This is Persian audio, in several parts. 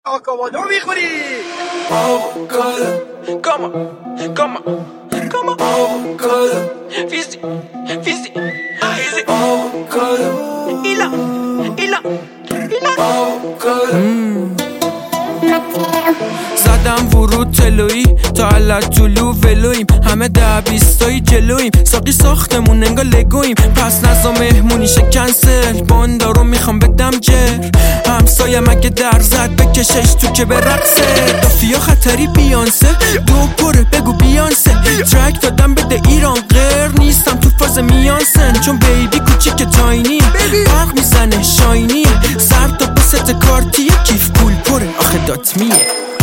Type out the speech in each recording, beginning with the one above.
آکامادو میخوری. کاما فیزی ایلا زدم ورود تلویی تا علت طلوع ولویم، همه 10-20 جلویم، ساقی ساختمون انگار لگویم، پس نزا مهمونیشه کنسل، باندارو میخوام بدم جر، همسایه مگه در زد بکشش تو که برقصه، دافیا خطری بیانسه، دو پره بگو بیانسه، ترک دادم بده ایران غیر نیستم تو فاز میانسن، چون بیبی کوچیک تاینیه، برق میزنه شاینیه، سر تا بست کارتیه، کیف پول پره آخه داتمیه،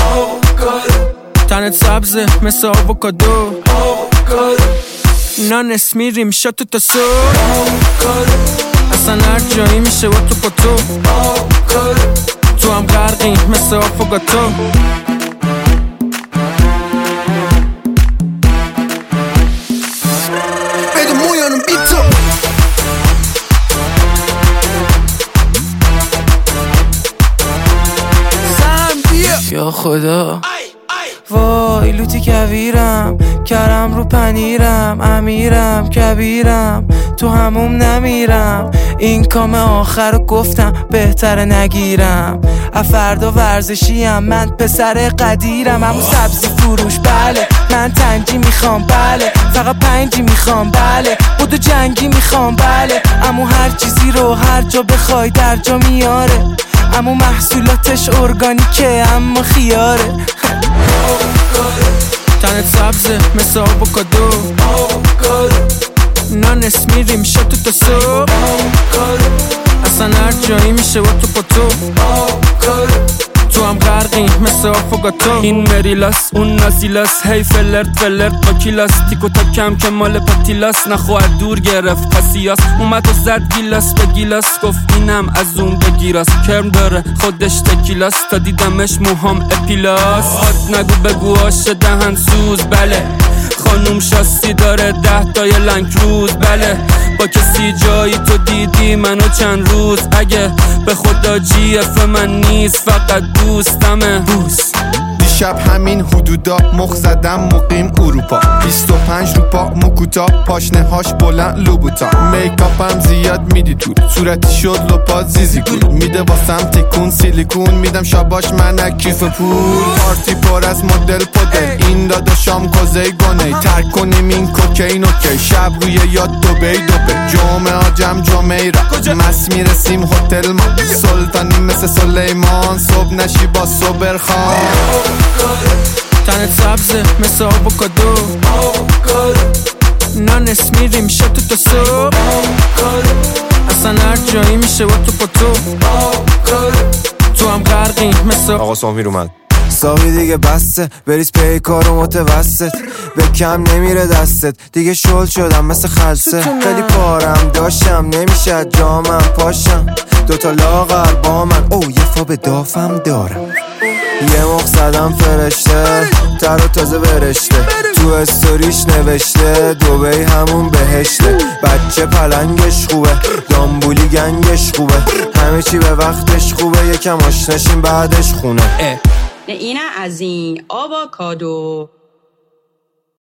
تنت سبزه مثل آووکادو، نانس میریم شاتو تا صبح، اصلا هر جایی میشه و تو پاتو، تو هم غرقی مثل آفوگاتو. بده مویانم بی تو یا خدا، وای لوتی کویرم، کرم رو پنیرم، امیرم کبیرم، تو هموم نمیرم، این کام آخر رو گفتم بهتره نگیرم، افردا ورزشیم من پسر قدیرم، همون سبزی فروش بله، من تنگی میخوام بله، فقط 5 میخوام بله، بودو جنگی میخوام بله، امو هر چیزی رو هر جا بخوای در جا میاره، امو محصولاتش ارگانیکه اما خیاره، تنت سبزه مثل آووکادو، نانس میریم شاتو تا صبح، اصلا هر جایی میشه و تو پاتو، تو هم غرقی مثل آفوگاتو، این مریلاس اون نازیلاس، هی فلرت با کیلاس، تیکو تا کم که مال پاتیلاس، نخواه دور گرفت پسیاس، اومد و زد گیلاس به گیلاس، گفت اینم از اون بگیراس، کرم داره خودش تکیلاس، تا دیدمش موهام اپیلاس، آت نگو بگو آش دهن سوز بله، خانوم شاستی داره 10 تای لنگ روز بله، با کسی جایی تو دیدی منو چند روز، اگه به خدا جی اف من نیست فقط دوستمه بوس، دیشب همین حدودا مخ زدم مقیم اروپا، 25 رو پا مکوتا، پاشنه هاش بلند لوبوتا، میکاپم زیاد میدی تو صورتی شد لپا زیزی کن، میده واسم تکون سیلیکون، میدم شاباش من کیف پول، پارتی پر از مدل پدل، این داداشام کوزه گونه، ترک کنیم این کوکین اوکی، شب روی یاد دوبی جمعه آجم جمعه را مس میرسیم هتل ما، سلطانی مثل سلیمان، صبح نشی با صبر خان، تنت سبزه مثل آووکادو، نانس میریم شاتو تا صبح، اصلا هر جایی میشه و تو پاتو، تو هم غرقی مثل آقا سامیر اومد. ساقی دیگه بسته بریز پی کارو متوسط، به کم نمیره دستت دیگه، شل شدم مثل خلصه، خیلی پارم داشتم نمیشه جامم پاشم، دوتا لاغر با من او یه فا به دافم دارم، یه مخ زدم فرشته تر و تازه برشته، تو استوریش نوشته دوبی همون بهشته، بچه پلنگش خوبه دامبولی گنگش خوبه، همه چی به وقتش خوبه، یکم آشناشیم بعدش خونه. اینه از این آووکادو.